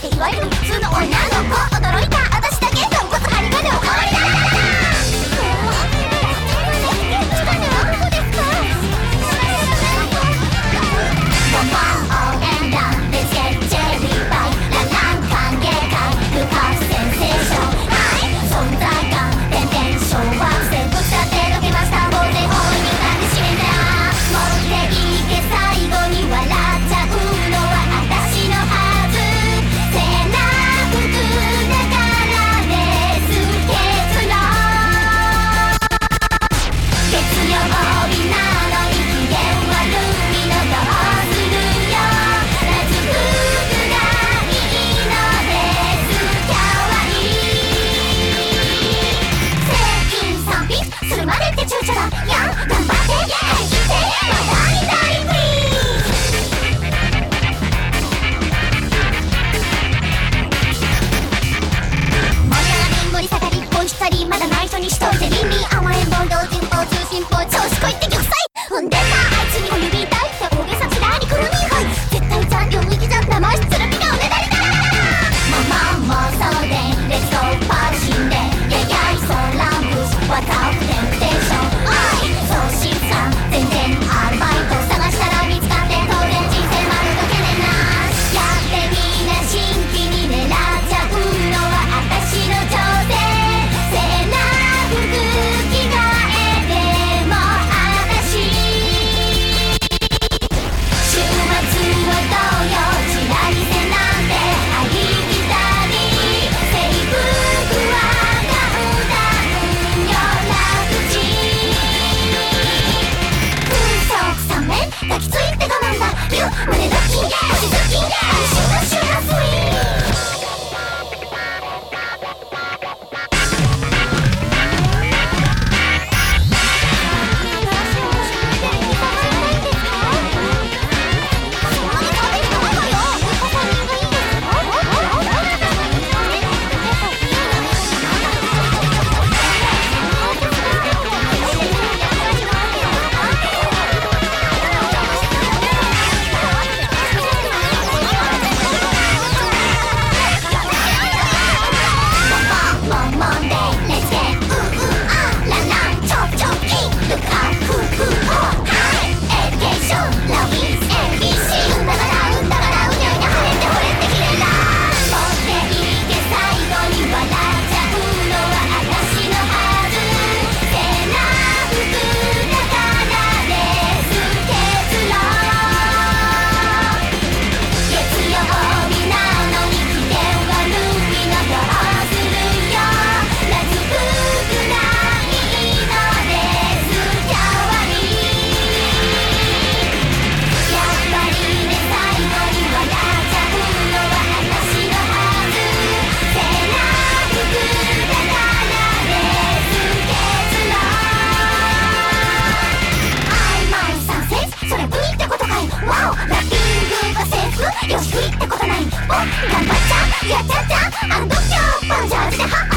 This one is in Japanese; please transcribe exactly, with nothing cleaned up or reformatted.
っていわゆる普通の女の子。驚いた私だけ豚骨針金おかわりだ。まだ内緒にしといて倫理甘えん坊同人坊通信坊調子こいって玉砕踏んでたあいつにも指痛いって大げさ時代にくるみはい絶対ちゃん領域じゃ騙しつる気がおねだりだ。ママ妄想でレッツゴーパーシンでややいそうランプスワタオテンプテーションおいそうしさん全然アルバイト探したら見つかって当然人生丸どけねなやってみな新規に狙っちゃうのは私の挑戦抱きついて我慢だ胸ドッキン星ドッキン安心のシュガースイーよし食いってことないお頑張っちゃうやっちゃっちゃあの度胸パンジャージでは